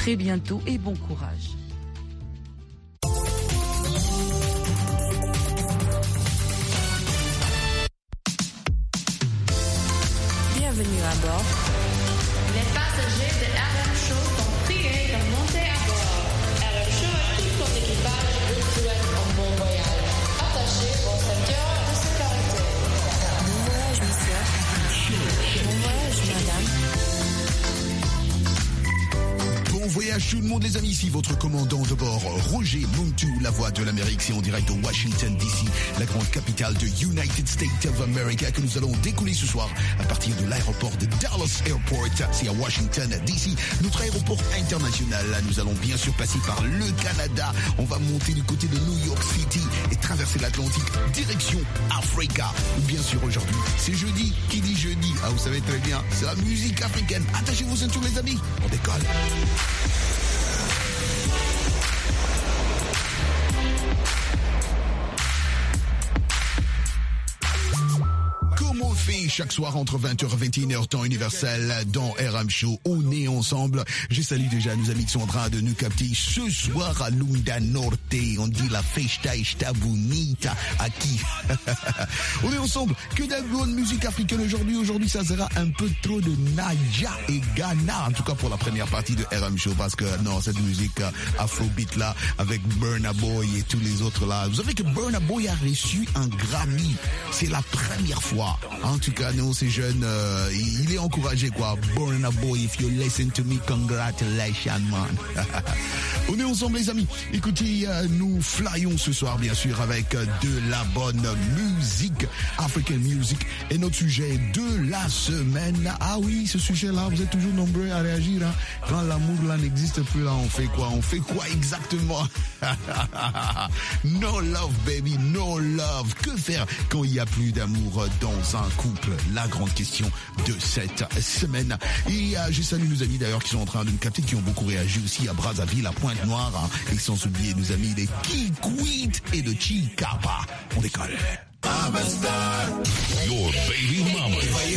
très bientôt et bon courage. Bienvenue à bord. Les passagers de RM Show sont priés de monter à bord. RM Show et tout son équipage vous souhaitent un bon voyage. Attachez vos ceintures de sécurité. Bon voyage, monsieur. Bon voyage, madame. Bon voyage tout le monde les amis, ici votre commandant de bord Roger Montou, la voix de l'Amérique. C'est en direct de Washington DC, la grande capitale de United States of America, que nous allons décoller ce soir à partir de l'aéroport de Dallas Airport. C'est à Washington DC, notre aéroport international. Là, nous allons bien sûr passer par le Canada. On va monter du côté de New York City et traverser l'Atlantique direction Africa. Bien sûr aujourd'hui, c'est jeudi. Qui dit jeudi? Ah, vous savez très bien, c'est la musique africaine. Attachez vos ceintures les amis, on décolle. Comme on fait chaque soir entre 20h et 21h temps universel dans RM Show, on est ensemble. Je salue déjà nos amis qui sont en train de nous capter ce soir à Lunda Norte. On dit la festa está bonita aquí. On est ensemble. Que de la bonne musique africaine aujourd'hui. Aujourd'hui, ça sera un peu trop de Naija et Ghana. En tout cas pour la première partie de RM Show, parce que non, cette musique afrobeat là avec Burna Boy et tous les autres là. Vous savez que Burna Boy a reçu un Grammy. C'est la première fois. En tout cas, nous, ces jeunes, il est encouragé, quoi. Burna Boy, if you listen to me, congratulations, man. On est ensemble, les amis. Écoutez, nous flyons ce soir, bien sûr, avec de la bonne musique, African music. Et notre sujet de la semaine. Ah oui, ce sujet-là, vous êtes toujours nombreux à réagir. Hein. Quand l'amour, là, n'existe plus, là, on fait quoi? On fait quoi exactement? No love, baby, no love. Que faire quand il n'y a plus d'amour dans un couple? La grande question de cette semaine. Et j'ai salué nos amis d'ailleurs qui sont en train de nous capter, qui ont beaucoup réagi aussi à Brazzaville, à Pointe-Noire, hein, et sans oublier nos amis des Kikwit et de Chicapa. On décolle. Your baby mama.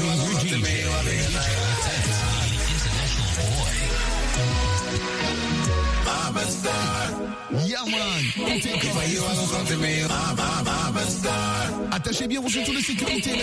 Yeah man, attachez bien vos ceintures de sécurité.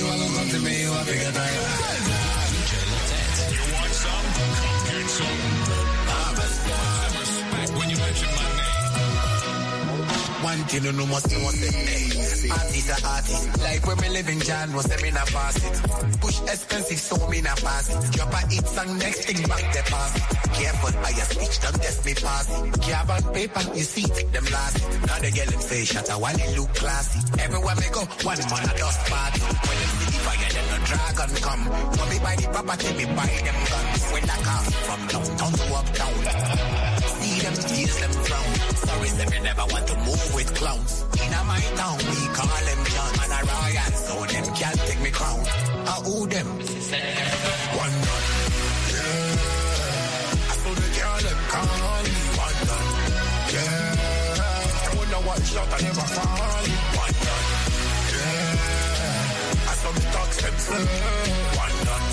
One thing you know must know say, artist a artist. Like when me living John was them in a pass it. Push expensive so me na pass it. Drop a hit song next thing back the pass it. Careful by your speech, don't test me pass it. Carve on paper, you see it, them last it. Now they get them face shot, I want it look classy. Everywhere me go, one man a dust party. When them see the fire, them no dragon come. When me buy the property, me buy them guns. When I come from downtown to uptown. See them tears, them frown. Sorry, say me never want to move with clowns. In my town, we call them John and a royal, so them can't take me crown. I owe them. One done, yeah. I saw the girl them call me one done, yeah. I wonder what shot I never fall. One done, yeah. I saw me talk them say one done,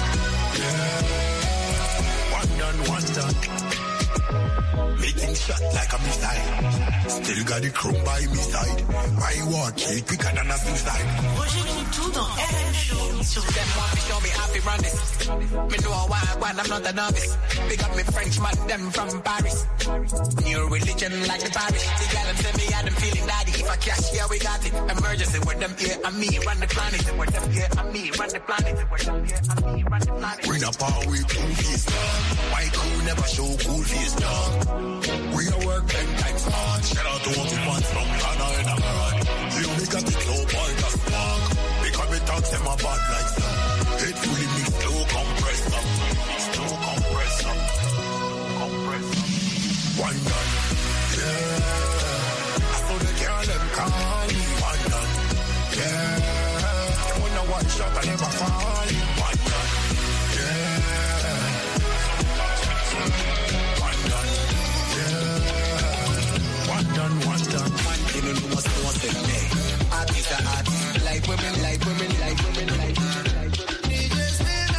yeah. One done, one done. Making shot like a missile. Still got the crew by me side. My war kill quicker than a suicide. Roger Montou dans RM Show. Sur them want me show me happy run this. Me know why I'm not a novice. Big up me French man, them from Paris. New religion like the parish. The gal them say me had them feeling daddy. If I cash, yeah we got it. Emergency with them here and me run the planet. With them here and me run the planet. With them here and me run the planet. We not power with cool face, dog. My crew never show cool face, dog. We are work 10 times hard. Shout out to all the fans from Ghana and abroad. You only got the low point of spark. Because we talk them about like that. It fully mixed slow compressed up. Slow compressed up. Compressed up. One done. Yeah. I saw the girl them call me. One done. Yeah. I wonder what shot I never fall. One done. Yeah. One done. One thing you must know say me. Artist a artist. Like women, like women, like women, like women. DJ spin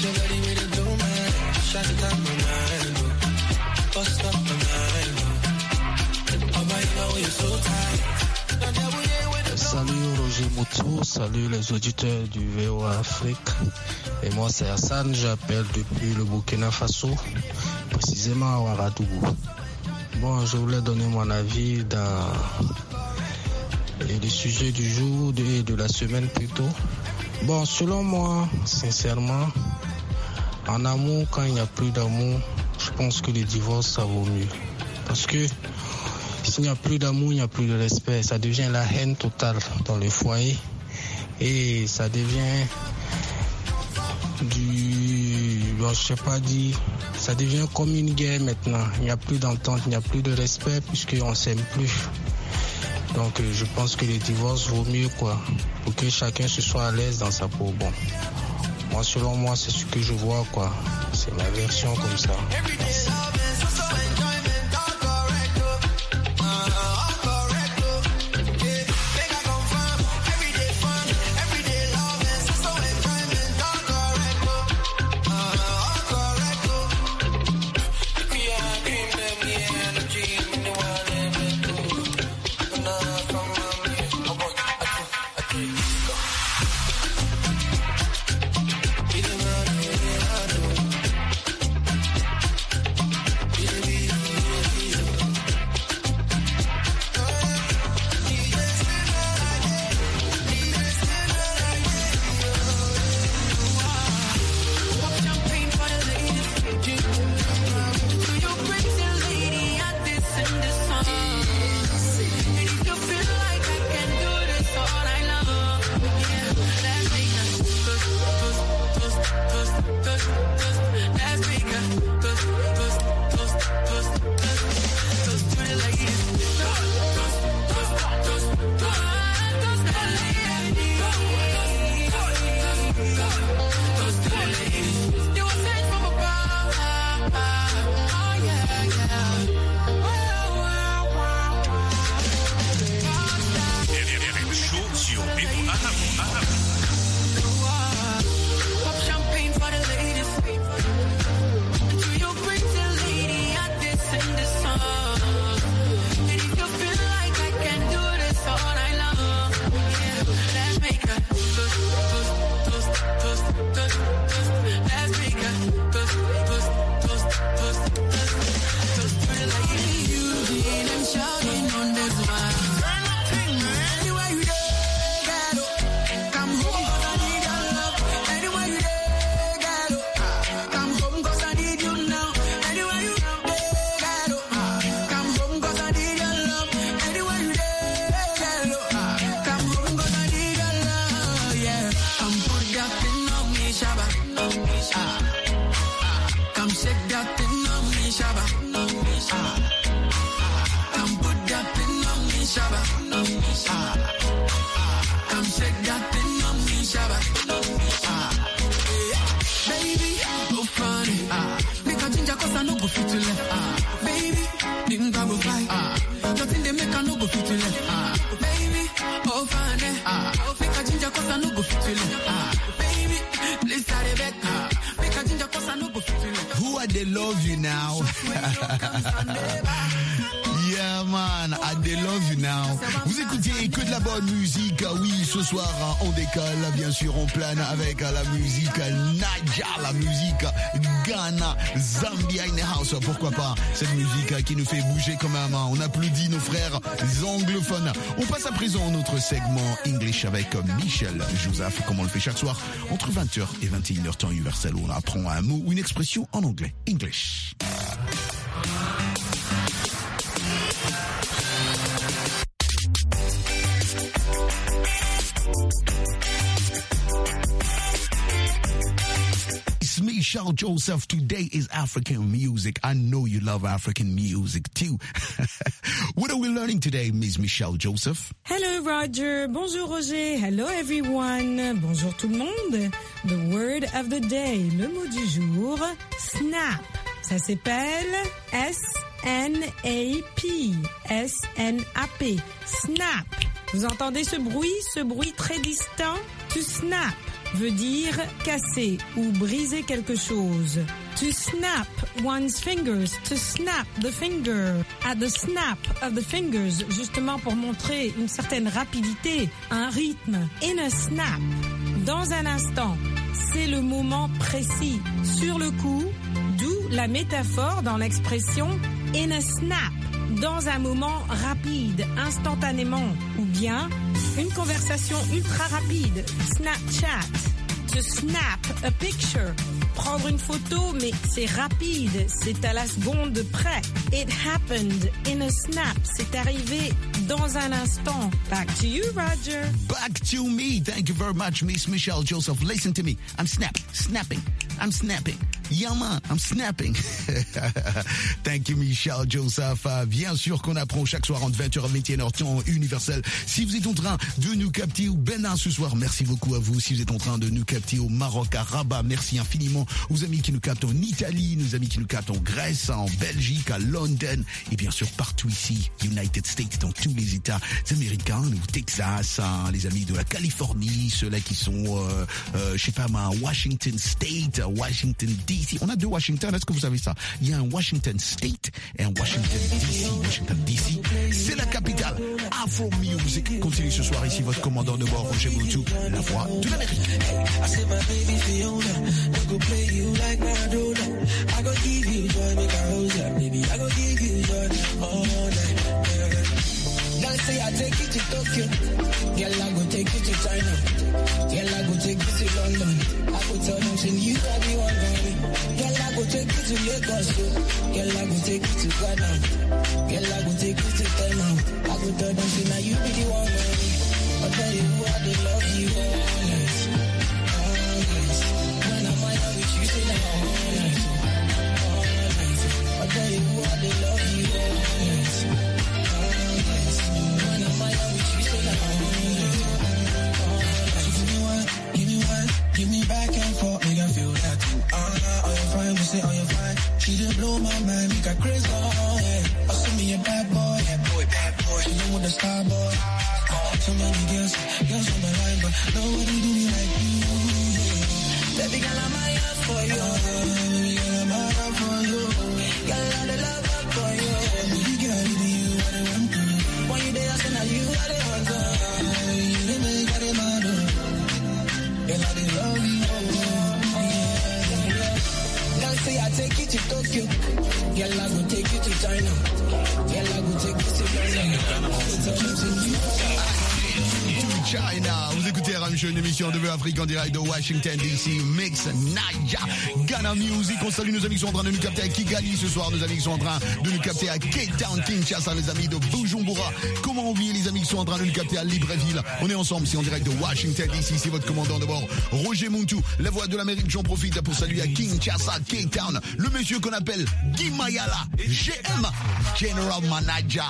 your body with a blue man. Shot it up my mind, oh. Bust up my mind, oh. Oh, my, you know you're so tight. Salut Roger Moutou, salut les auditeurs du VOA Afrique. Et moi c'est Hassan, j'appelle depuis le Burkina Faso, précisément à Ouagadougou. Bon, je voulais donner mon avis dans le sujet du jour et de la semaine plutôt. Bon, selon moi, sincèrement, en amour, quand il n'y a plus d'amour, je pense que le divorce, ça vaut mieux. Parce que s'il n'y a plus d'amour, il n'y a plus de respect. Ça devient la haine totale dans le foyer. Et ça devient ça devient comme une guerre maintenant. Il n'y a plus d'entente, il n'y a plus de respect puisqu'on ne s'aime plus. Donc je pense que le divorce vaut mieux quoi, pour que chacun se soit à l'aise dans sa peau. Bon, moi selon moi c'est ce que je vois quoi. C'est ma version comme ça. Merci. Yeah man, I they love you now. Vous écoutez que de la bonne musique. Oui, ce soir on décolle, bien sûr on plane avec la musique Naija, la musique Ghana, Zambia in the house. Pourquoi pas cette musique qui nous fait bouger quand même. On applaudit nos frères anglophones. On passe à présent à notre segment English avec Michel Joseph, comme on le fait chaque soir entre 20h et 21h temps universel, où on apprend un mot ou une expression en anglais. English. Michel Joseph, today is African music. I know you love African music too. What are we learning today, Miss Michel Joseph? Hello, Roger. Bonjour, Roger. Hello, everyone. Bonjour tout le monde. The word of the day, le mot du jour, snap. Ça s'appelle S-N-A-P. S-N-A-P. Snap. Vous entendez ce bruit très distant? To snap. veut dire casser ou briser quelque chose. To snap one's fingers, to snap the finger. At the snap of the fingers, justement pour montrer une certaine rapidité, un rythme. In a snap, dans un instant, c'est le moment précis. Sur le coup, d'où la métaphore dans l'expression in a snap. Dans un moment rapide, instantanément, ou bien une conversation ultra rapide, Snapchat. To snap a picture, prendre une photo, mais c'est rapide, c'est à la seconde près. It happened in a snap, c'est arrivé dans un instant. Back to you, Roger. Back to me. Thank you very much, Miss Michelle Joseph. Listen to me. I'm snapping. I'm snapping. Yeah, man, I'm snapping. Thank you, Michelle Joseph. Bien sûr qu'on apprend chaque soir entre 20h et 21h temps universel. Si vous êtes en train de nous capter au Bénin ce soir, merci beaucoup à vous. Si vous êtes en train de nous capter au Maroc, à Rabat, merci infiniment aux amis qui nous captent en Italie, nos amis qui nous captent en Grèce, en Belgique, à London et bien sûr partout ici, United States, dans tous les États américains, au Texas, hein, les amis de la Californie, ceux-là qui sont, je sais pas moi, Washington State, Washington DC. On a deux Washington, est-ce que vous savez ça? Il y a un Washington State et un Washington DC. Washington DC, c'est la capitale Afro Music. Continue ce soir ici votre commandant de bord, Roger Moutou, la voix de l'Amérique. I said my baby Fiona, I go play you like Maradona. I go give you joy, make a rose up, baby. I go give you joy all night. Girl say I take you to Tokyo, girl I go take you to China, girl I go take you to London. I go tell them say you are the one for me. Girl I go take you to Lagos, girl I go take you to Ghana, girl I go take you to Ghana. I go tell them say now you be the one for me. I tell you who I dey love you all night. When I'm out with you, say now all night. I tell you who I dey love you all night. When I'm out with you, say now all night. Give me back and forth, make I feel that too. Oh, you're fine, we say, oh, you're fine. She done blow my mind, make her crazy, oh, yeah. Also me a bad boy, bad boy. She know with the star boy. So many girls on my line, but nobody do me like you. Baby girl, I'm out for you. Baby girl, I'm out for you. Girl, I the love up for you. Baby girl, it be you, I the want to. When you there, I say now you are the one to. You make I the mad. Girl, I the love you. Girl, say I take you to Tokyo. Girl, I go take you to China. Girl, I go take you to Ghana. China, vous écoutez RM Show, une émission de Afrique en direct de Washington DC, Mix Naija, Ghana Music. On salue nos amis qui sont en train de nous capter à Kigali ce soir, nos amis qui sont en train de nous capter à Cape Town, Kinshasa, les amis de Bujumbura. Comment oublier les amis qui sont en train de nous capter à Libreville? On est ensemble, c'est en direct de Washington DC, c'est votre commandant de bord, Roger Moutou, la voix de l'Amérique. J'en profite pour saluer à Kinshasa, Cape Town, le monsieur qu'on appelle Guy Mayala, GM, General Manager.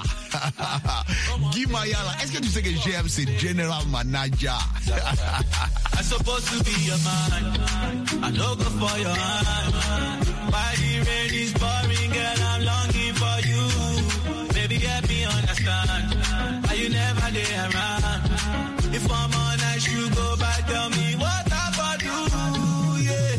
Guy Mayala, est-ce que tu sais que GM c'est General Manager? I'm supposed to be your man. I don't go for your hand. Why the rain is pouring, girl, I'm longing for you. Baby, help me understand. Why you never there around? If I'm on night, you go back, tell me what I do, yeah.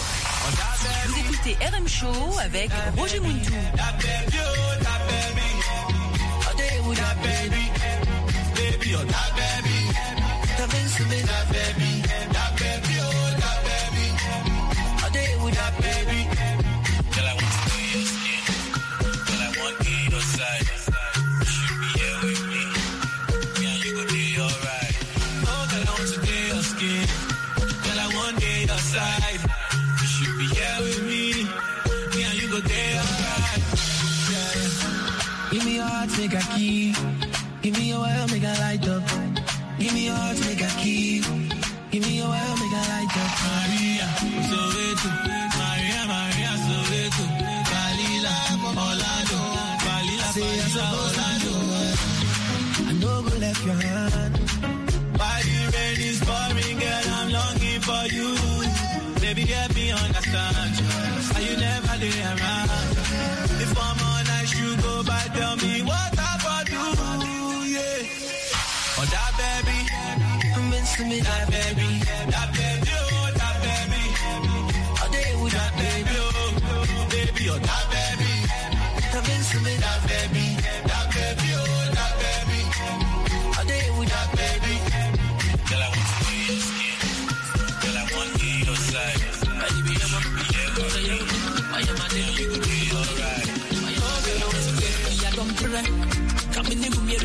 Vous écoutez RM Show avec Roger Moutou. That baby, oh, that baby. Oh, they would that baby. Baby, oh, that baby. That baby, that baby, that baby, oh, that baby. Oh, they would that baby. Girl, I want to do your skin. Girl, I want to be your side. You should be here with me. Yeah, you go do alright. Oh, girl, I want to do your skin. Girl, I want to be your side. You should be here with me. Yeah, you go do alright. Yeah. Give me your heart, make a key. Give me your oil, make a light up. Give me your heart, make a key. Give me your oil, make a light up. Maria, Soweto. Maria, Maria, Soweto. Kalila, Orlando. Kalila, Kalila, Orlando. I know go left your hand. Why the rain is pouring, girl, I'm longing for you. Baby, help me understand. Are you never there around? If I'm on night, you go back, tell me what I do. Oh, that baby, I'm into me, that baby, that baby.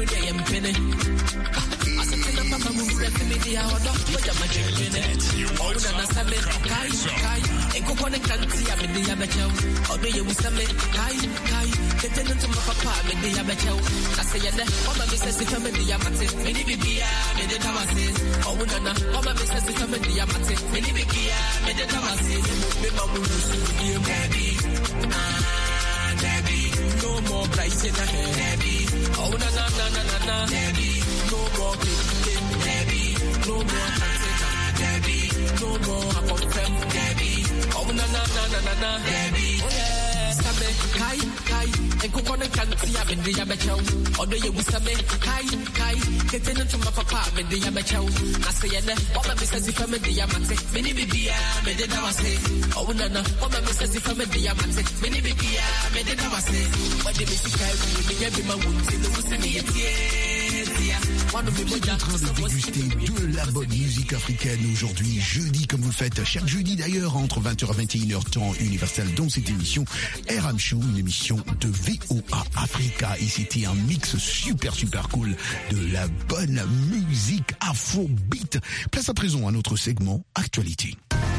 No more price in the head. Oh na na na na na na. No more picking. No more container. No more I confirm. Oh na na na na na na. Oh yeah. Sabe kai kai. Enko kone kanti ya bende ya bechow. Odo ye wusabe kai kai. Ketene to my papa bende ya bechow. I say yeah. What me says if I'm the yamate. Many bibia me de dawase. Oh na na. What me says if I'm the yamate. Many bibia me de dawase. What the music I will be every man would say no see me Vous êtes en train de déguster de la bonne musique africaine aujourd'hui, jeudi, comme vous le faites chaque jeudi d'ailleurs, entre 20h et 21h, temps universel, dans cette émission RM Show, une émission de VOA Africa. Et c'était un mix super cool de la bonne musique afrobeat. Place à présent à notre segment Actualité.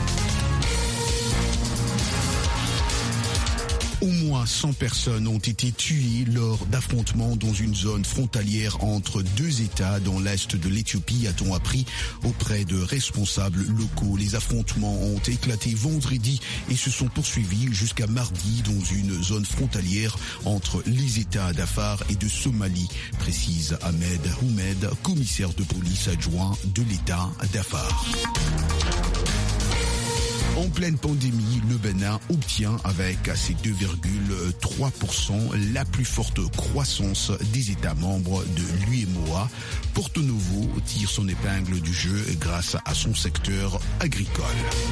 Au moins 100 personnes ont été tuées lors d'affrontements dans une zone frontalière entre deux États dans l'est de l'Éthiopie, a-t-on appris auprès de responsables locaux. Les affrontements ont éclaté vendredi et se sont poursuivis jusqu'à mardi dans une zone frontalière entre les États d'Afar et de Somalie, précise Ahmed Houmed, commissaire de police adjoint de l'État d'Afar. En pleine pandémie, le Bénin obtient avec ses 2,3% la plus forte croissance des États membres de l'UEMOA. Porto Novo tire son épingle du jeu grâce à son secteur agricole.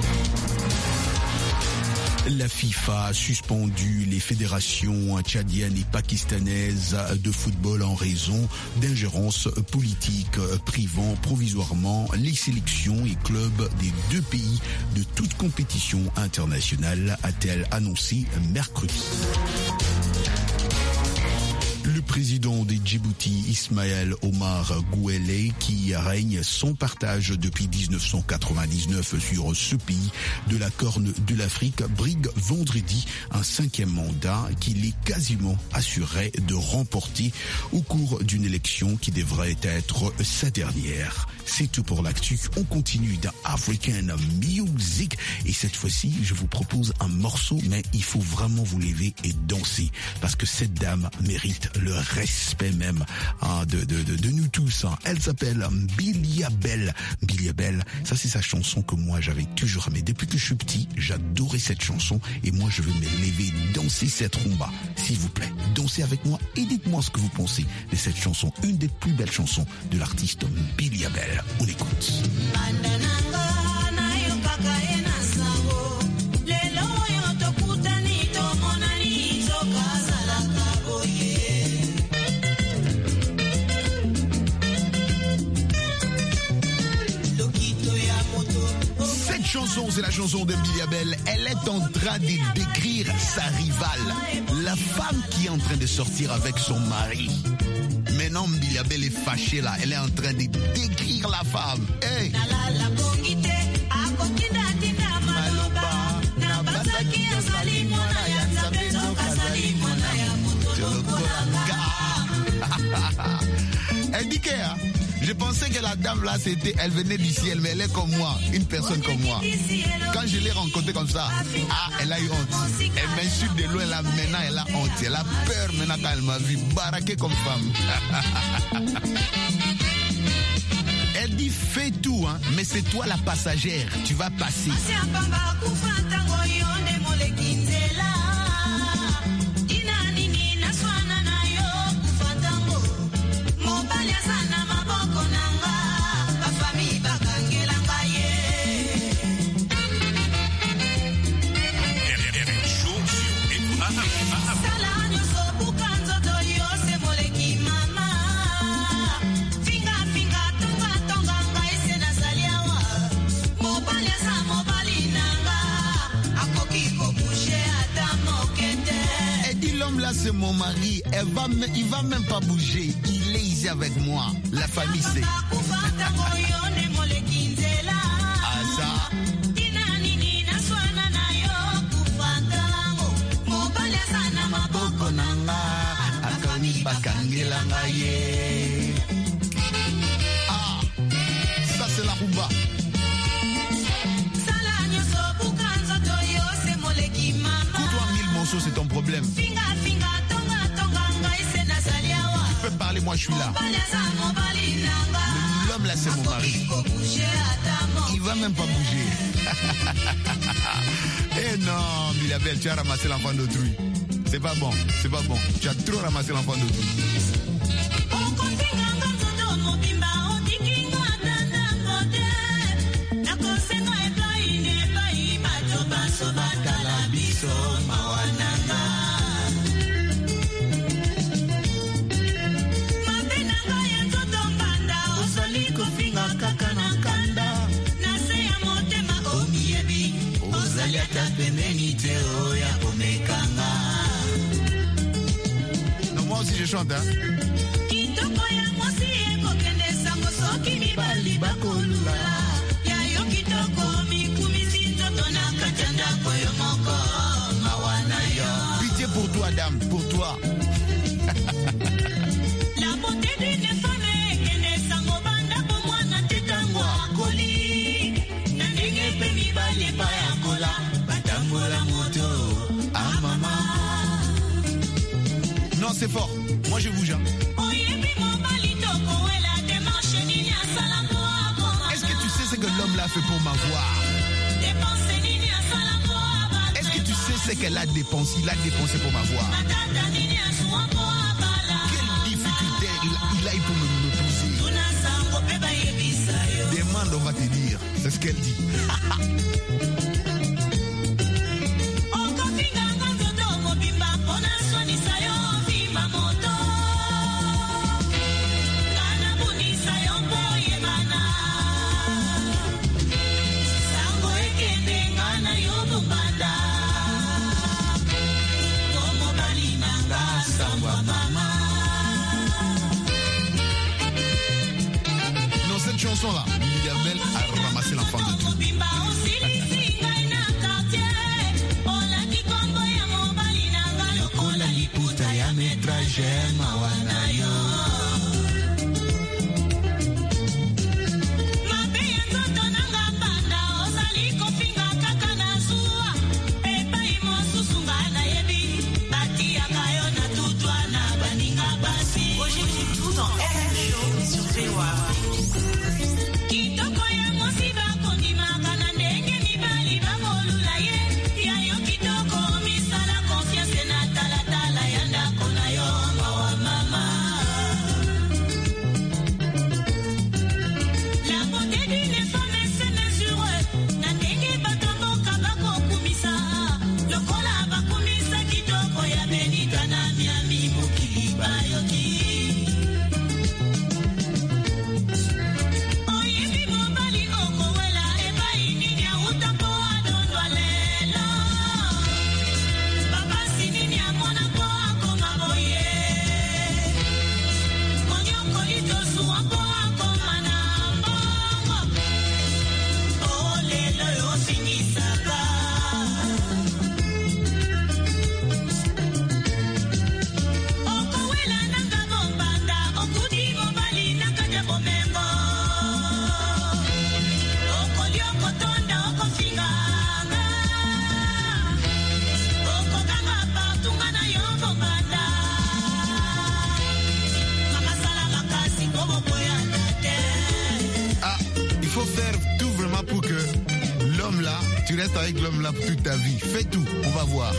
La FIFA a suspendu les fédérations tchadiennes et pakistanaises de football en raison d'ingérences politiques, privant provisoirement les sélections et clubs des deux pays de toute compétition internationale, a-t-elle annoncé mercredi. Le président des Djibouti, Ismaël Omar Guelleh, qui règne sans partage depuis 1999 sur ce pays de la Corne de l'Afrique, brigue vendredi un 5e mandat qu'il est quasiment assuré de remporter au cours d'une élection qui devrait être sa dernière. C'est tout pour l'actu. On continue dans African Music et cette fois-ci, je vous propose un morceau, mais il faut vraiment vous lever et danser parce que cette dame mérite le respect même de nous tous. Elle s'appelle Bilia Bell. Bilia Bell, ça c'est sa chanson que moi j'avais toujours aimée. Depuis que je suis petit, j'adorais cette chanson et moi je veux me lever, danser cette rumba. S'il vous plaît, dansez avec moi et dites-moi ce que vous pensez de cette chanson, une des plus belles chansons de l'artiste Bilia Bell. On écoute. Cette chanson, c'est la chanson de Bilia Bell. Elle est en train de décrire sa rivale, la femme qui est en train de sortir avec son mari. Maintenant, Bilia Bell est fâchée là. Elle est en train de décrire la femme. Hey! Elle dit que je pensais que la dame là, elle venait du ciel, mais elle est comme moi, une personne comme moi. Quand je l'ai rencontrée comme ça, elle a eu honte. Elle m'insulte de loin là, maintenant elle a honte. Elle a peur maintenant quand elle m'a vu baraquer comme femme. Elle dit fais tout, hein, mais c'est toi la passagère, tu vas passer. c'est mon mari. Il va même pas bouger. Il est ici avec moi. La famille sait. Ah ça. Ah, ça c'est la rumba. Coupe-toi 1000 morceaux, c'est ton problème. Tu peux parler, moi je suis là. L'homme là c'est mon mari. Il va même pas bouger. Eh non, Milabel, tu as ramassé l'enfant d'autrui. C'est pas bon, c'est pas bon. Tu as trop ramassé l'enfant d'autrui. Non, moi aussi je chante, hein. Pitié pour toi, dame, pour toi. La beauté d'une femme est non, c'est fort. Moi, je bouge. Hein. Est-ce que tu sais ce que l'homme là fait pour m'avoir? Est-ce que tu sais ce qu'elle a dépensé? Il a dépensé pour m'avoir. Quelle difficulté il a eu pour me pousser. Demande, on va te dire. C'est ce qu'elle dit. Dans cette chanson-là, Milabel a ramassé l'enfant de tout. Tu restes avec l'homme là pour toute ta vie. Fais tout, on va voir.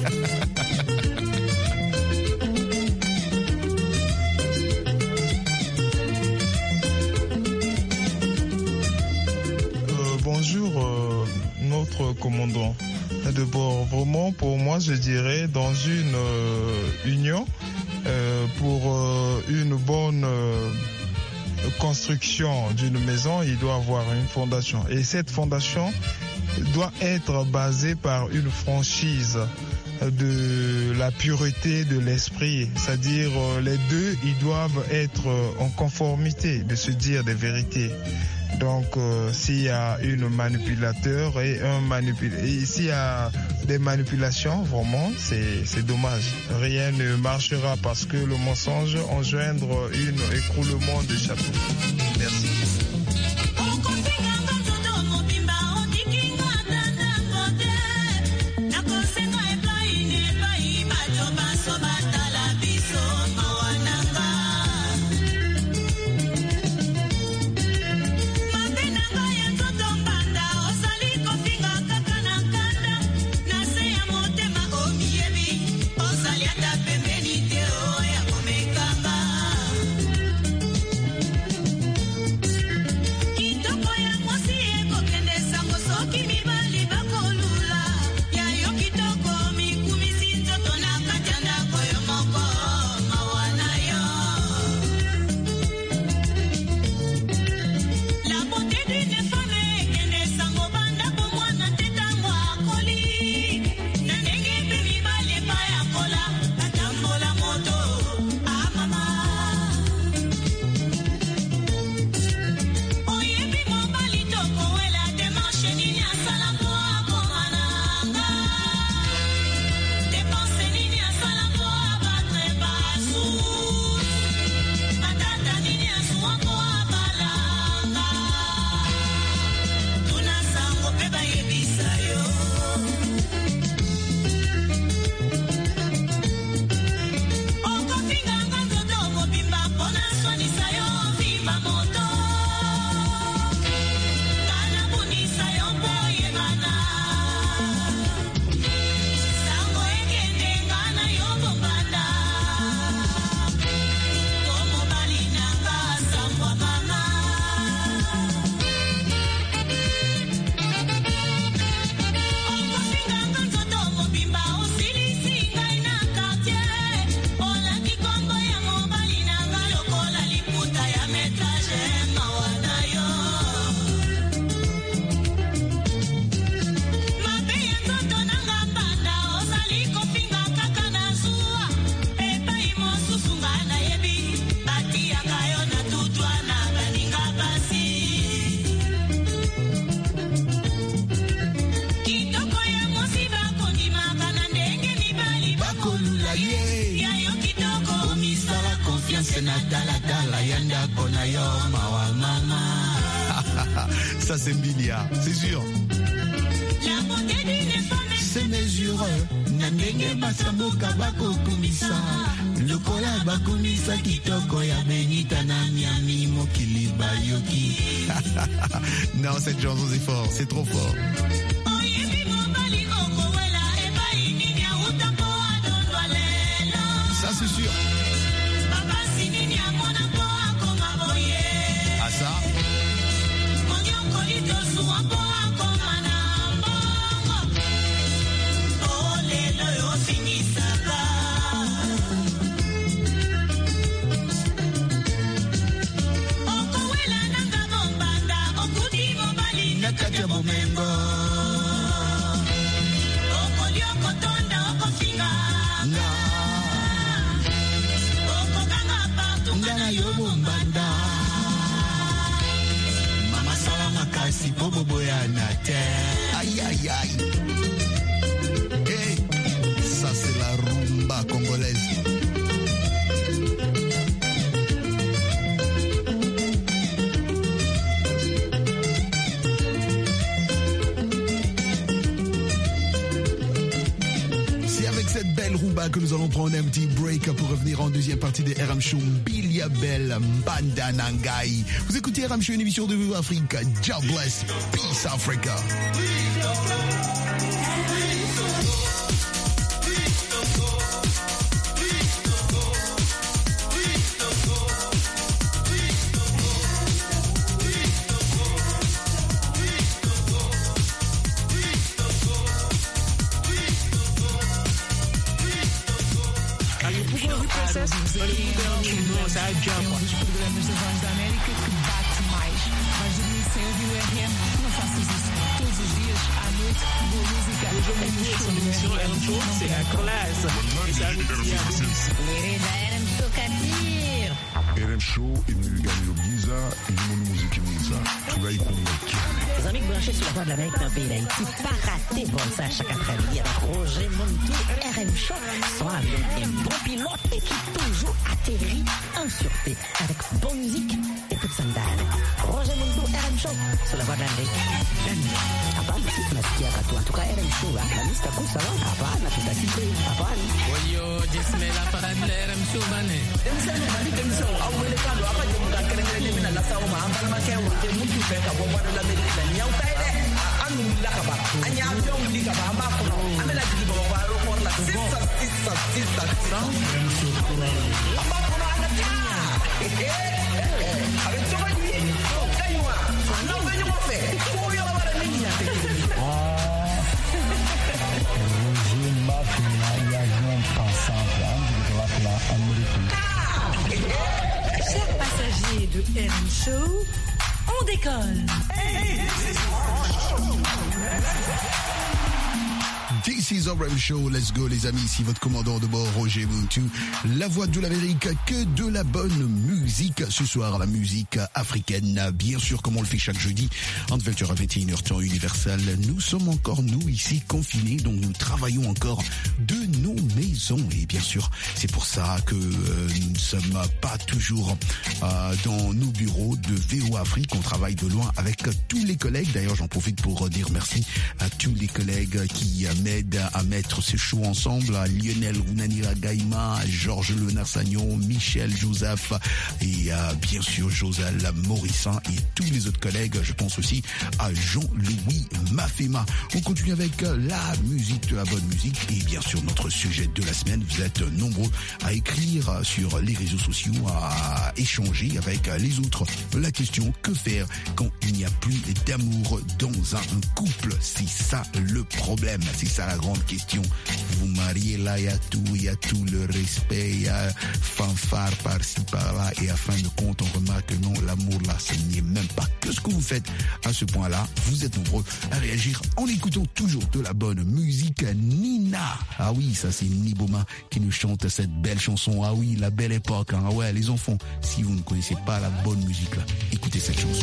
Bonjour, notre commandant. D'abord, vraiment, pour moi, je dirais, dans une union, pour une bonne construction d'une maison, il doit avoir une fondation. Et cette fondation doit être basée par une franchise. de la pureté de l'esprit. C'est-à-dire les deux, ils doivent être en conformité de se dire des vérités. Donc s'il y a une manipulateur et un manipulateur, s'il y a des manipulations, vraiment c'est dommage. Rien ne marchera parce que le mensonge engendre un écroulement de château. Merci. Ça c'est Mbilia, c'est sûr. C'est mesureux. Nandenge masaboka bako kumisa. Lokola bakumisa kitoko ya benita na miami mokili bayoki. Non, cette chanson c'est fort, c'est trop fort. Ça c'est sûr. Ah ça. Si bobo boya na terre. Aïe aïe aïe. Hey, ça c'est la rumba congolaise. C'est avec cette belle rumba que nous allons prendre un petit break pour revenir en deuxième partie de RM Show. Mbilia Bel Mbanda Nangai. Vous écoutez RM Show, une émission de VOA Afrique. God bless. Peace Africa. Dos programas da Voz da América que bate mais. Vais dormir sem ouvir o RM? Não faças isso. Todos os dias, à noite, boa música. Son émission RM Show, c'est la classe. Et ça nous dit à RM Show imeganyiro byiza irimo n'umuziki mwiza turayikunda. Les amis branchés sur la voie de l'Amérique dans le pays d'Haïti, pas rater bon ça chaque après-midi avec Roger Montou, RM Show, soit avec un bon pilote et qui toujours atterrit en sûreté avec bonne musique et toute sandale. Roger Montou, RM Show, sur la voie de l'Amérique. Hapana, si tunasikia katu, en tout cas RM Show, la liste à ça va? Hapana, tutasite, hapana. Oyo, jisme la parade de RM Show, bane. Chers passagers de RM Show, on décolle. This is RM Show, let's go les amis, ici votre commandant de bord Roger Montou, la voix de l'Amérique, que de la bonne musique, ce soir la musique africaine, bien sûr comme on le fait chaque jeudi, entre 20h et 21h temps universel, nous sommes encore nous ici confinés, donc nous travaillons encore de nos maisons et bien sûr c'est pour ça que nous ne sommes pas toujours dans nos bureaux de VOA Afrique, on travaille de loin avec tous les collègues, d'ailleurs j'en profite pour dire merci à tous les collègues qui m'aident à mettre ce show ensemble, à Lionel Rounanira Gaïma, à Georges Lenard-Sagnon, Michel Joseph et bien sûr Josal Morissin et tous les autres collègues, je pense aussi à Jean-Louis Mafema. On continue avec la musique, de la bonne musique et bien sûr notre sujet de la semaine. Vous êtes nombreux à écrire sur les réseaux sociaux, à échanger avec les autres. La question, que faire quand il n'y a plus d'amour dans un couple? C'est ça le problème, c'est ça la grande question. Vous mariez là, il y a tout le respect, il y a fanfare par-ci par-là et à fin de compte on remarque que non, l'amour là, ce n'est même pas. Qu'est-ce que vous faites à ce point-là? Vous êtes nombreux à réagir en écoutant toujours de la bonne musique. Nina, ah oui, ça c'est Niboma qui nous chante cette belle chanson. Ah oui, la belle époque, hein. Ah ouais, les enfants, si vous ne connaissez pas la bonne musique là, écoutez cette chanson.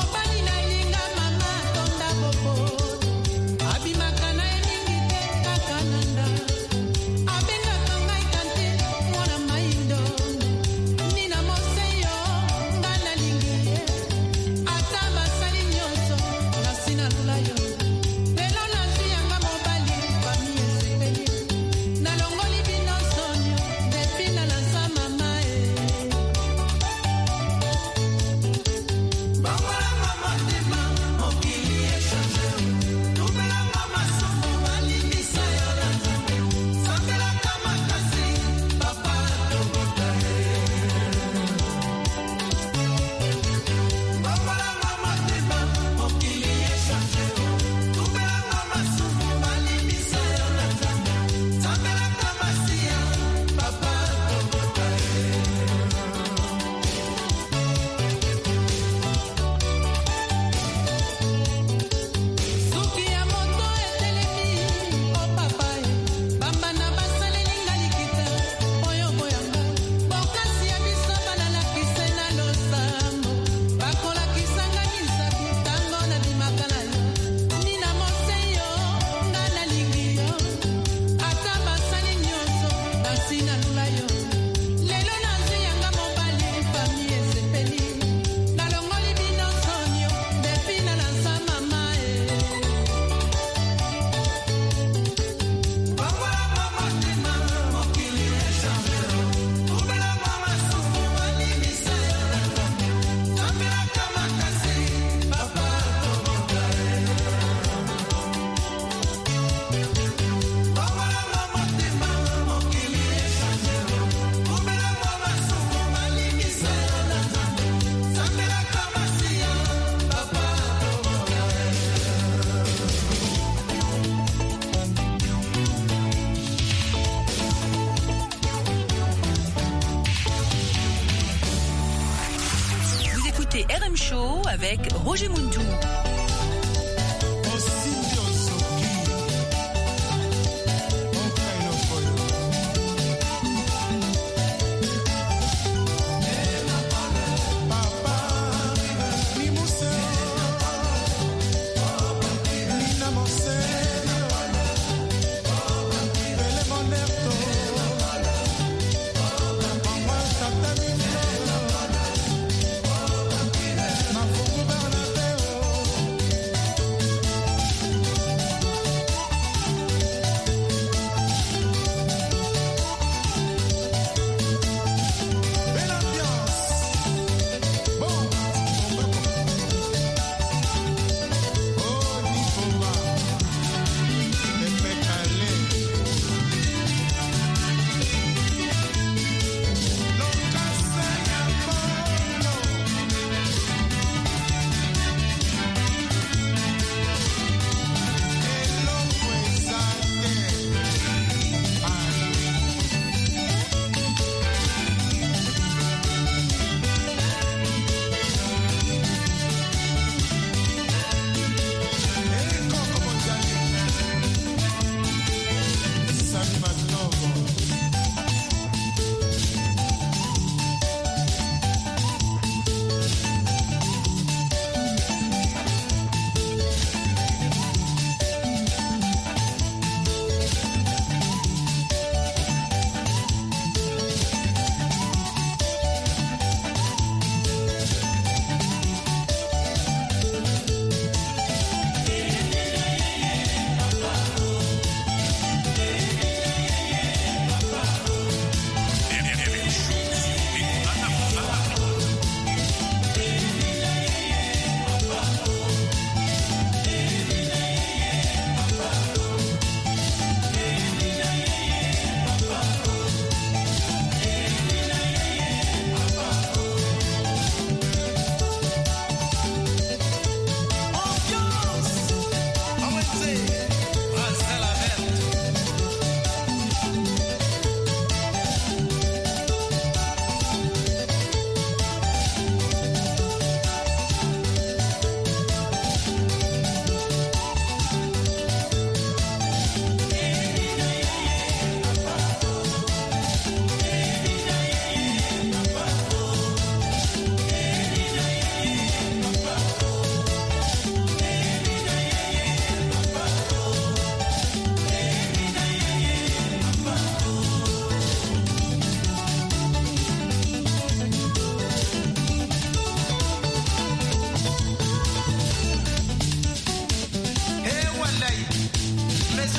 écoutez RM Show avec Roger Montou.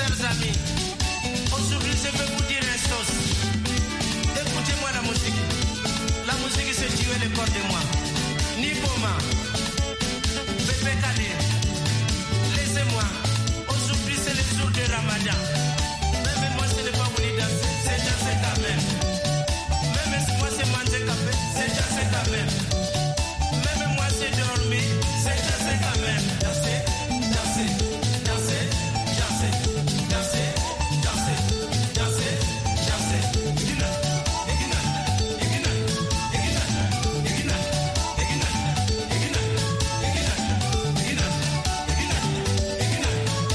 chers amis, aujourd'hui je vais vous dire une chose. Écoutez-moi la musique. La musique c'est tuer le corps de moi. Ni Boma, Bébé Kali, laissez-moi. Aujourd'hui c'est le jour de Ramadan. Même moi ce n'est pas voulu danser, c'est danser quand même. Même moi c'est manger café, c'est danser quand même. Même moi c'est dormir, c'est danser quand même. Danser, danser, danser, danser, danser, danser, danser, danser. Egina, egina, egina, egina, egina, egina, egina, egina, egina, egina, egina.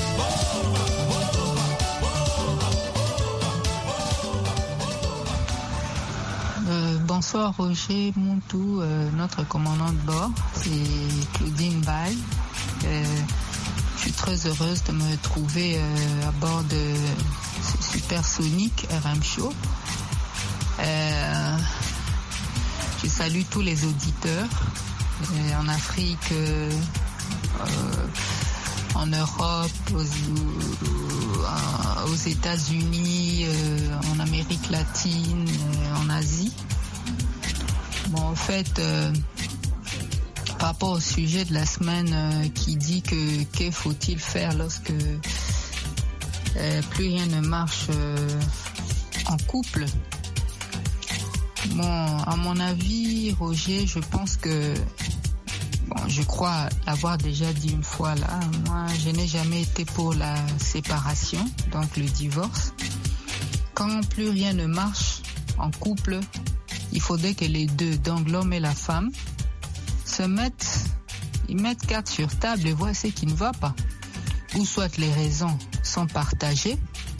Bonsoir Roger Montou, notre commandant de bord, c'est Claudine Baye. Je suis très heureuse de me trouver à bord de Supersonic RM Show. Je salue tous les auditeurs en Afrique, en Europe, aux États-Unis, en Amérique latine, en Asie. Bon, en fait, par rapport au sujet de la semaine qui dit que faut-il faire lorsque plus rien ne marche en couple. Bon, à mon avis, Roger, je pense que, bon, je crois l'avoir déjà dit une fois là, moi je n'ai jamais été pour la séparation, donc le divorce. Quand plus rien ne marche en couple, il faudrait que les deux, donc l'homme et la femme, ils mettent carte sur table et voient ce qui ne va pas. Ou soit les raisons sont partagées,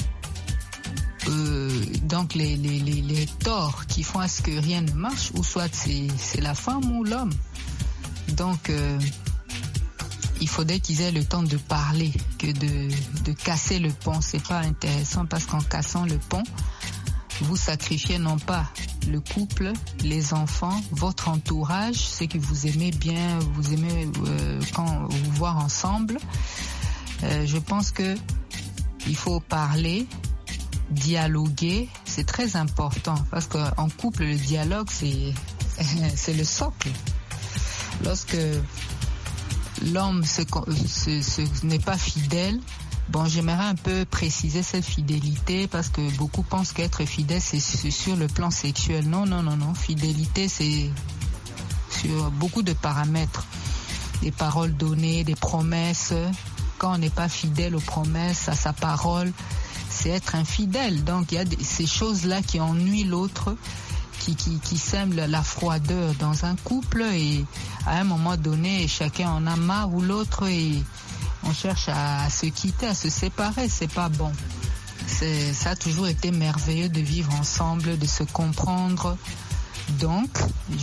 donc les torts qui font à ce que rien ne marche, ou soit c'est la femme ou l'homme. Donc il faudrait qu'ils aient le temps de parler que de casser le pont. C'est pas intéressant parce qu'en cassant le pont, vous sacrifiez non pas le couple, les enfants, votre entourage, ceux que vous aimez bien, vous aimez quand vous voir ensemble. Je pense que il faut parler, dialoguer, c'est très important parce qu'en couple, le dialogue, c'est le socle. Lorsque l'homme n'est pas fidèle, bon, j'aimerais un peu préciser cette fidélité parce que beaucoup pensent qu'être fidèle, c'est sur le plan sexuel. Non. Fidélité, c'est sur beaucoup de paramètres. Des paroles données, des promesses. Quand on n'est pas fidèle aux promesses, à sa parole, c'est être infidèle. Donc, il y a ces choses-là qui ennuient l'autre, qui sèment la froideur dans un couple et à un moment donné, chacun en a marre ou l'autre et on cherche à se quitter, à se séparer, c'est pas bon. Ça a toujours été merveilleux de vivre ensemble, de se comprendre. Donc,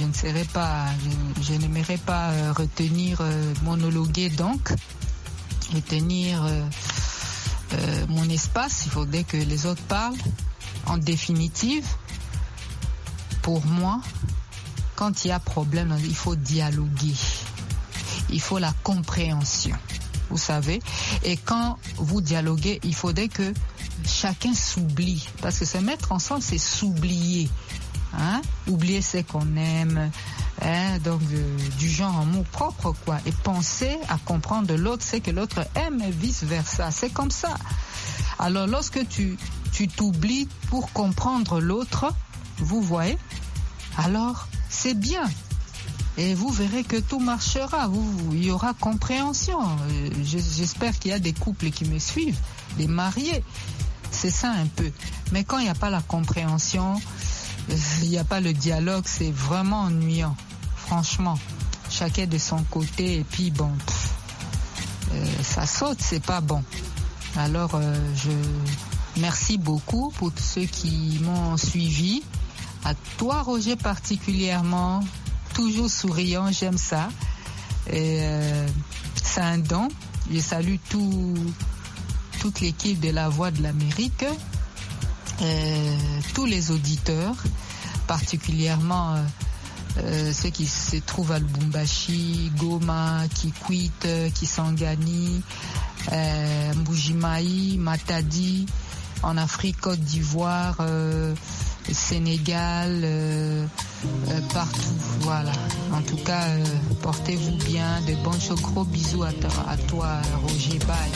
je n'aimerais pas retenir, monologuer donc, retenir mon espace. Il faudrait que les autres parlent. En définitive, pour moi, quand il y a problème, il faut dialoguer. Il faut la compréhension. Vous savez, et quand vous dialoguez, il faudrait que chacun s'oublie, parce que se mettre ensemble, c'est s'oublier, hein? Oublier ce qu'on aime, hein? Donc du genre amour propre, quoi, et penser à comprendre de l'autre ce que l'autre aime et vice versa. C'est comme ça. Alors lorsque tu t'oublies pour comprendre l'autre, vous voyez, alors c'est bien. Et vous verrez que tout marchera, il y aura compréhension. J'espère qu'il y a des couples qui me suivent, des mariés. C'est ça un peu. Mais quand il n'y a pas la compréhension, il n'y a pas le dialogue, c'est vraiment ennuyant. Franchement, chacun de son côté et puis bon, ça saute, c'est pas bon. Alors, merci beaucoup pour tous ceux qui m'ont suivi. À toi, Roger, particulièrement. Toujours souriant, j'aime ça. C'est un don. Je salue toute l'équipe de La Voix de l'Amérique, tous les auditeurs, particulièrement ceux qui se trouvent à Lubumbashi, Goma, Kikwit, Kisangani, Mbujimaï, Matadi, en Afrique, Côte d'Ivoire, Sénégal, partout. Voilà. En tout cas, portez-vous bien. De bonnes choses. Gros bisous à toi, Roger. Bye.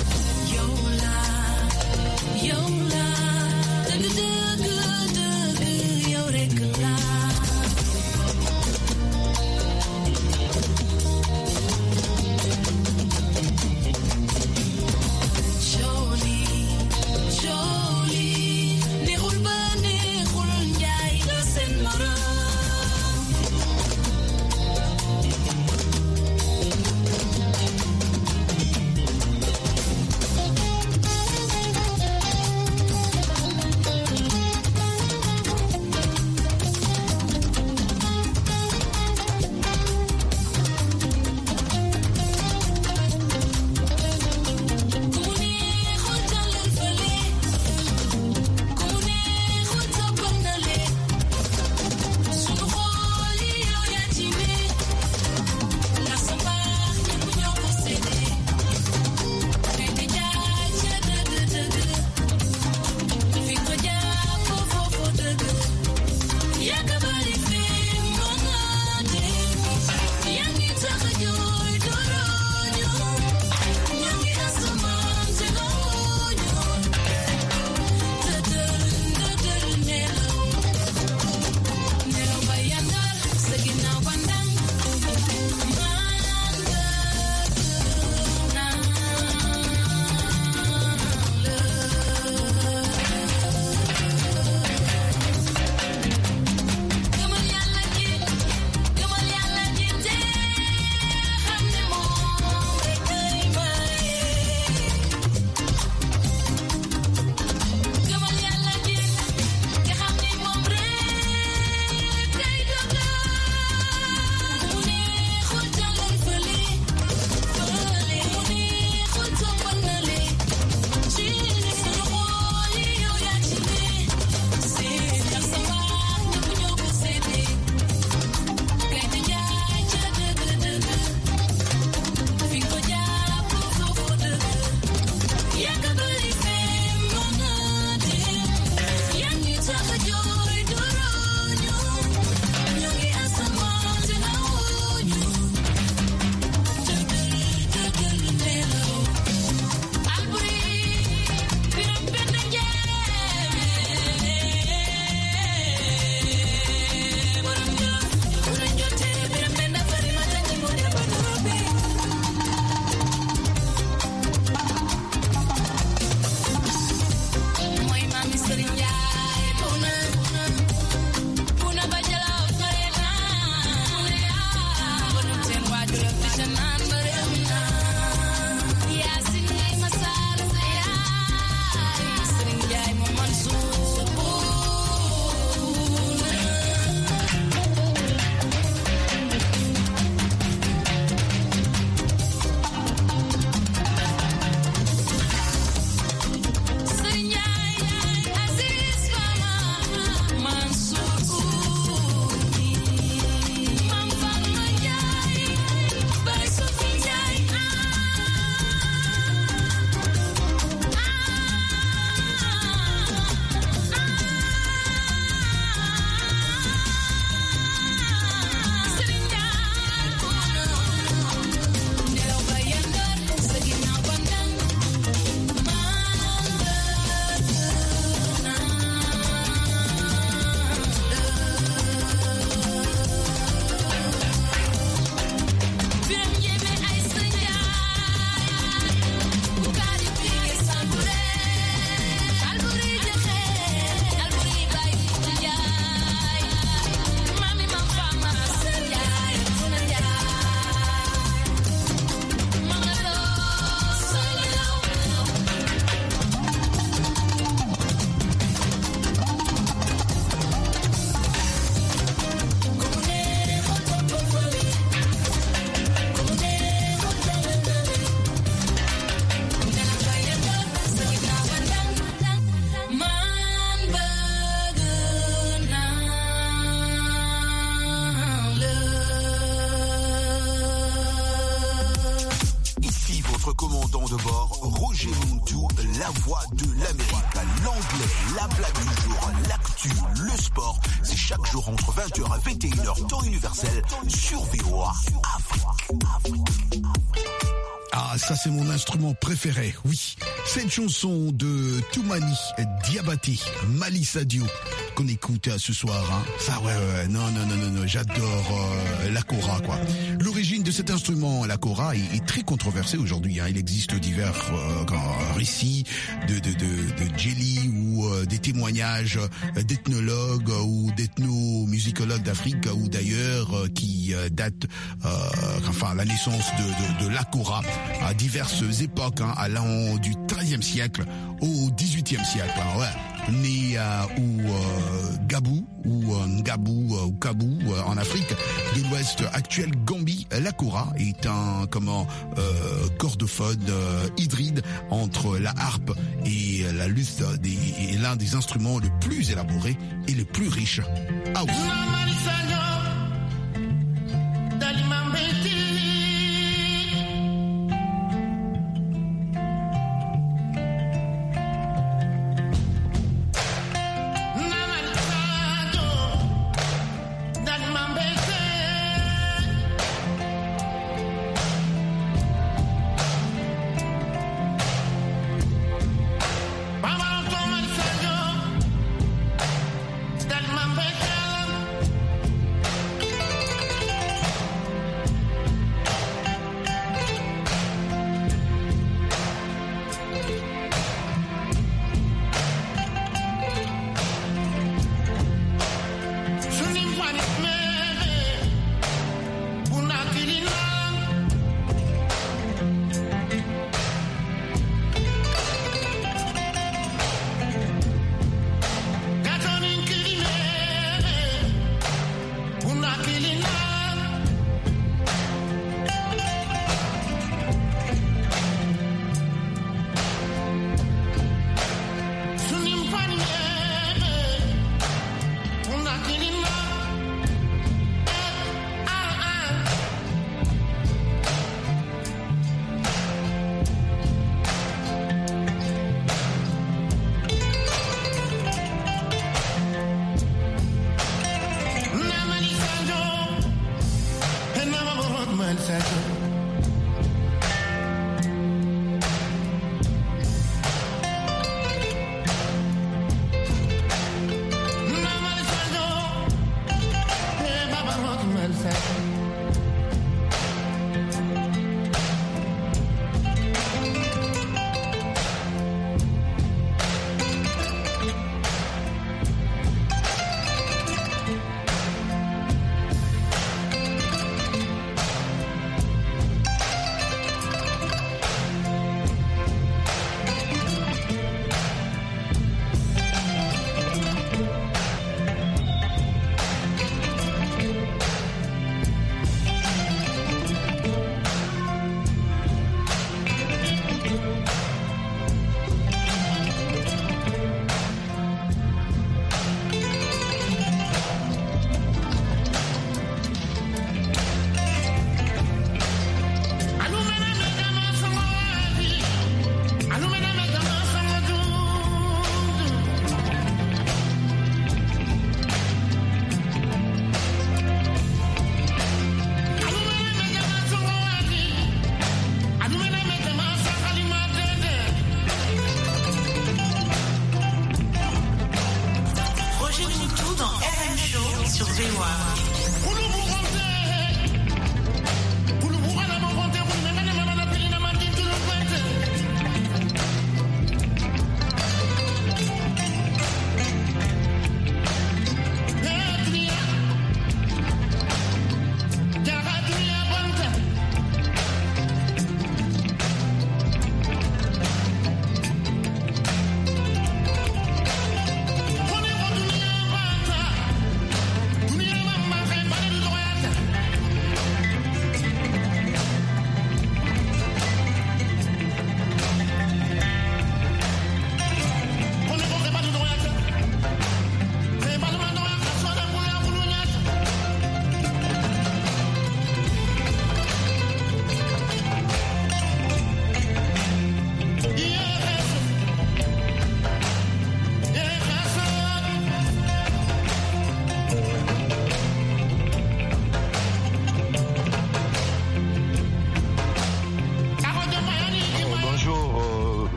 la blague du jour, l'actu, le sport. C'est chaque jour entre 20h et 21h, temps universel, sur VOA Afrique. Ah, ça c'est mon instrument préféré, oui. Cette chanson de Toumani Diabaté, Mali Sadio, qu'on écoute ce soir, hein. Ça, ouais, non, j'adore la kora, quoi. L'origine de cet instrument, la kora, est très controversée aujourd'hui, hein. Il existe divers récits de Djeli ou des témoignages d'ethnologues ou d'ethnomusicologues d'Afrique ou d'ailleurs qui datent, la naissance de la kora à diverses époques, hein, allant du XIIIe siècle au XVIIIe siècle, hein, ouais. Né Gabou ou Ngabou ou Kabou en Afrique de l'Ouest actuel Gambie, la kora est un cordophone hybride entre la harpe et la luth et l'un des instruments les plus élaborés et les plus riches. Ah oui.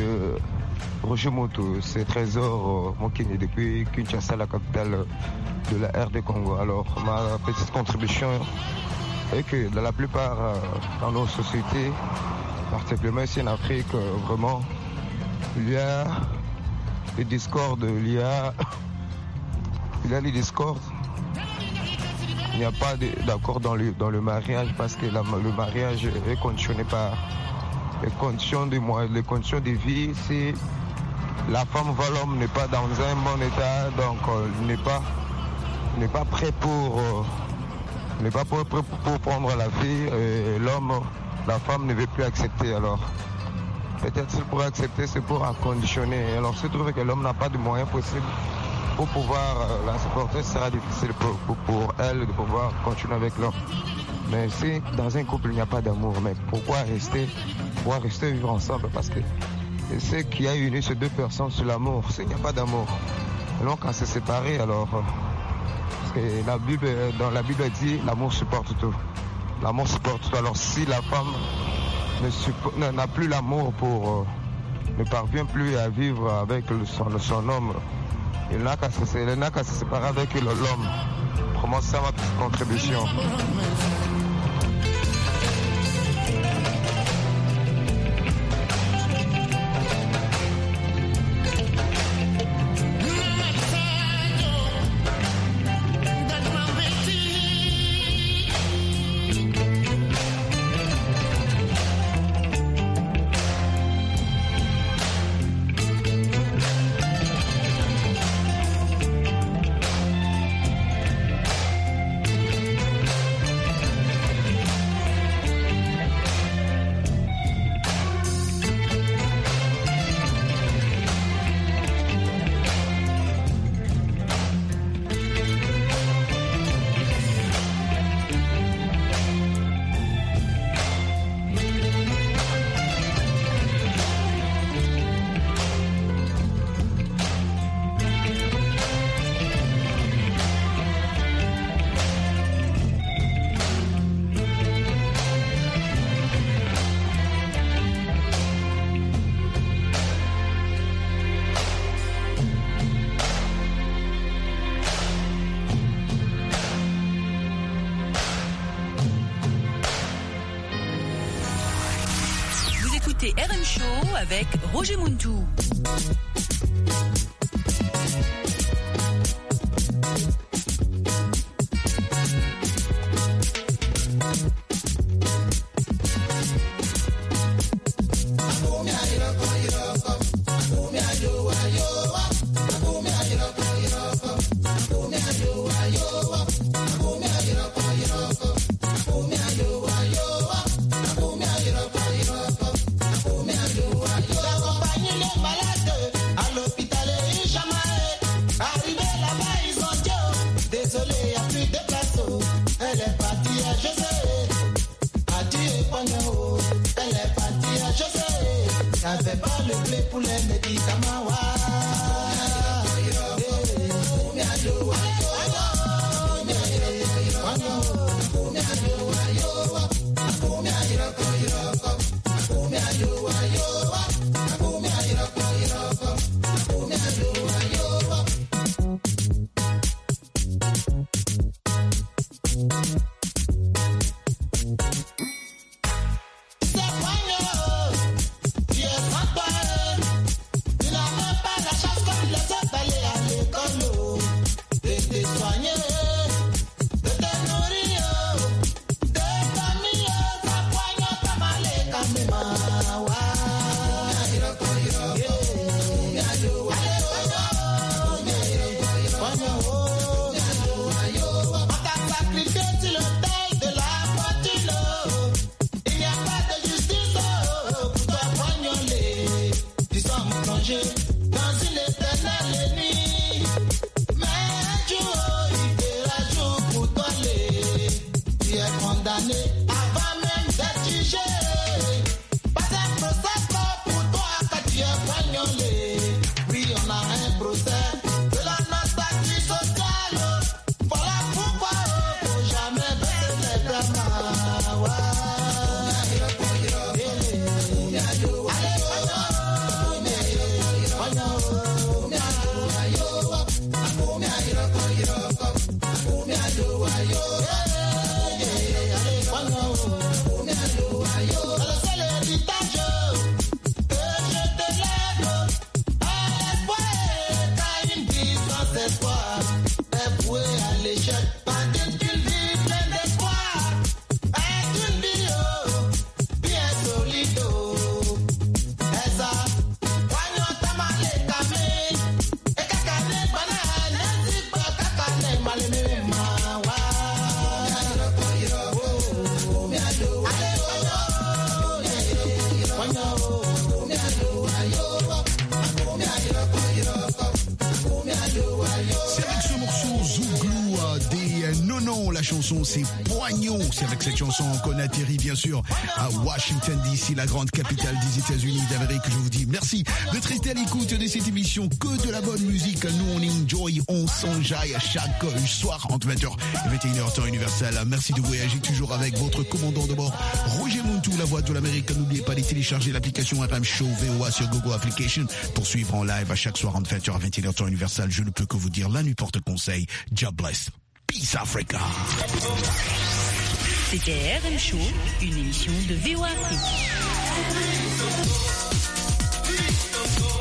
Roger Moto, c'est Trésor Mokini depuis Kinshasa, la capitale de la RD Congo. Alors, ma petite contribution est que dans la plupart dans nos sociétés, particulièrement ici en Afrique, vraiment, il y a des discordes, il y a des discordes. Il n'y a pas d'accord dans le mariage parce que le mariage est conditionné par les conditions de vie. Si la femme voit l'homme n'est pas dans un bon état, donc n'est pas prêt pour prendre la fille, et la femme ne veut plus accepter. Alors peut-être s'il pourrait accepter, c'est pour conditionner. Alors se trouve que l'homme n'a pas de moyens possibles pour pouvoir la supporter, ce sera difficile pour elle de pouvoir continuer avec l'homme. Mais si dans un couple il n'y a pas d'amour, mais pourquoi rester vivre ensemble? Parce que ce qui a uni ces deux personnes, c'est l'amour. S'il n'y a pas d'amour, alors quand c'est séparé, alors parce que dans la Bible dit l'amour supporte tout. L'amour supporte tout. Alors si la femme n'a plus l'amour ne parvient plus à vivre avec son homme, il n'a qu'à se séparer avec l'homme. Comment ça, ma petite contribution? RM Show avec Roger Muntou. chanson, c'est Poignons. C'est avec cette chanson qu'on atterrit bien sûr à Washington DC, la grande capitale des États-Unis d'Amérique. Je vous dis merci d'être resté à l'écoute de cette émission. Que de la bonne musique. Nous on enjoy, on s'enjaille chaque soir entre 20h et 21h temps universel. Merci de voyager toujours avec votre commandant de bord, Roger Muntu, la voix de l'Amérique. N'oubliez pas de télécharger l'application RM Show VOA sur Google Application pour suivre en live à chaque soir entre 20h et 21h temps universel. Je ne peux que vous dire la nuit porte conseil. God bless. Peace Africa. C'était RM Show, une émission de VOA Afrique.